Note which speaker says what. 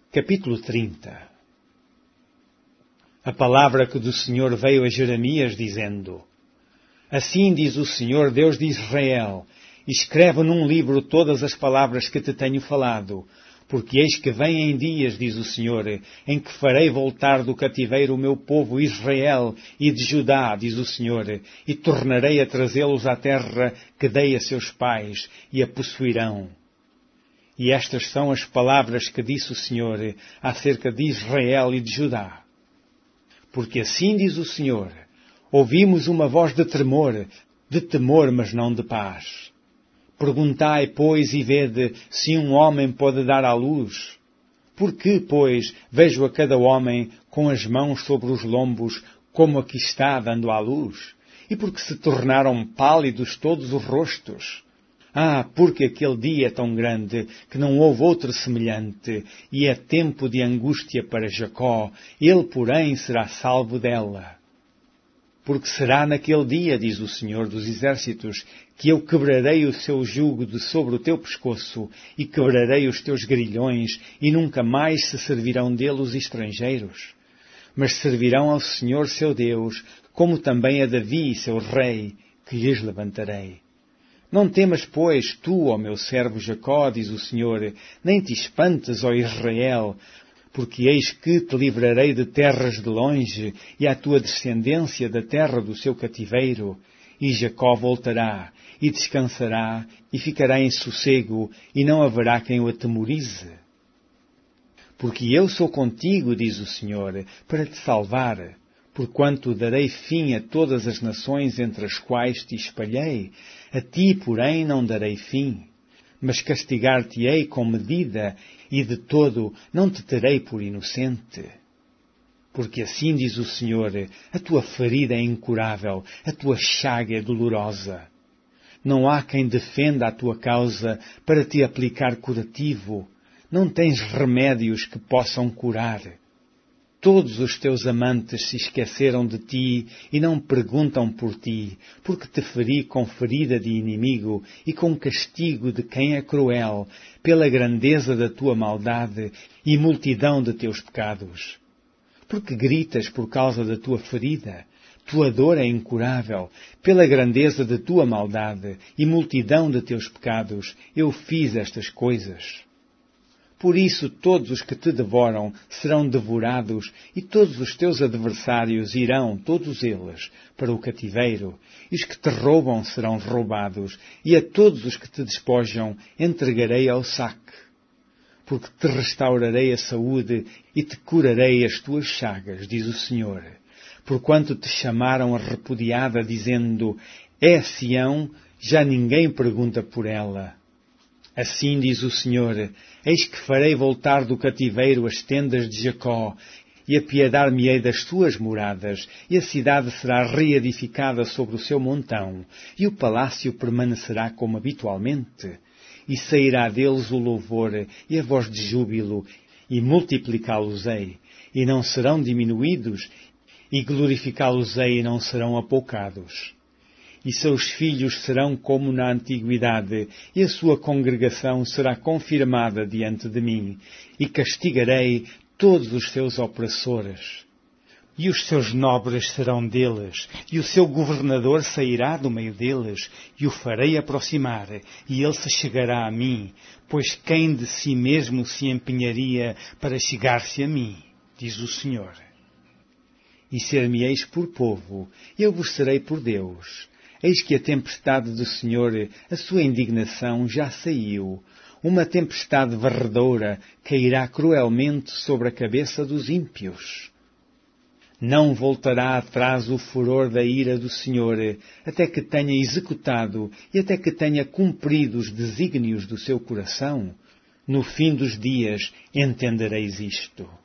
Speaker 1: Capítulo 30. A palavra que do Senhor veio a Jeremias, dizendo: Assim diz o Senhor, Deus de Israel, escreve num livro todas as palavras que te tenho falado, porque eis que vêm dias, diz o Senhor, em que farei voltar do cativeiro o meu povo Israel e de Judá, diz o Senhor, e tornarei a trazê-los à terra que dei a seus pais, e a possuirão. E estas são as palavras que disse o Senhor acerca de Israel e de Judá. Porque assim diz o Senhor, ouvimos uma voz de temor, mas não de paz. Perguntai, pois, e vede se um homem pode dar à luz. Porque, pois, vejo a cada homem com as mãos sobre os lombos, como aqui está dando à luz? E porque se tornaram pálidos todos os rostos? Porque aquele dia é tão grande que não houve outro semelhante, e é tempo de angústia para Jacó, ele, porém, será salvo dela. Porque será naquele dia, diz o Senhor dos Exércitos, que eu quebrarei o seu jugo de sobre o teu pescoço, e quebrarei os teus grilhões, e nunca mais se servirão dele os estrangeiros. Mas servirão ao Senhor seu Deus, como também a Davi, seu rei, que lhes levantarei. Não temas, pois, tu, ó meu servo Jacó, diz o Senhor, nem te espantes, ó Israel, porque eis que te livrarei de terras de longe, e à tua descendência da terra do seu cativeiro, e Jacó voltará, e descansará, e ficará em sossego, e não haverá quem o atemorize. Porque eu sou contigo, diz o Senhor, para te salvar, porquanto darei fim a todas as nações entre as quais te espalhei, a ti, porém, não darei fim, mas castigar-te-ei com medida, e de todo não te terei por inocente. Porque assim diz o Senhor, a tua ferida é incurável, a tua chaga é dolorosa. Não há quem defenda a tua causa para te aplicar curativo, não tens remédios que possam curar. Todos os teus amantes se esqueceram de ti e não perguntam por ti, porque te feri com ferida de inimigo e com castigo de quem é cruel, pela grandeza da tua maldade e multidão de teus pecados. Porque gritas por causa da tua ferida? Tua dor é incurável, pela grandeza da tua maldade e multidão de teus pecados, eu fiz estas coisas. Por isso todos os que te devoram serão devorados, e todos os teus adversários irão, todos eles, para o cativeiro, e os que te roubam serão roubados, e a todos os que te despojam entregarei ao saque. Porque te restaurarei a saúde e te curarei as tuas chagas, diz o Senhor. Porquanto te chamaram a repudiada, dizendo, é Sião, já ninguém pergunta por ela. Assim diz o Senhor, eis que farei voltar do cativeiro as tendas de Jacó, e apiedar-me-ei das suas moradas, e a cidade será reedificada sobre o seu montão, e o palácio permanecerá como habitualmente, e sairá deles o louvor e a voz de júbilo, e multiplicá-los-ei, e não serão diminuídos, e glorificá-los-ei e não serão apoucados. E seus filhos serão como na antiguidade, e a sua congregação será confirmada diante de mim, e castigarei todos os seus opressores. E os seus nobres serão deles, e o seu governador sairá do meio deles, e o farei aproximar, e ele se chegará a mim, pois quem de si mesmo se empenharia para chegar-se a mim, diz o Senhor. E ser-me-eis por povo, e eu vos serei por Deus. Eis que a tempestade do Senhor, a sua indignação, já saiu. Uma tempestade varredora cairá cruelmente sobre a cabeça dos ímpios. Não voltará atrás o furor da ira do Senhor, até que tenha executado e até que tenha cumprido os desígnios do seu coração. No fim dos dias entendereis isto.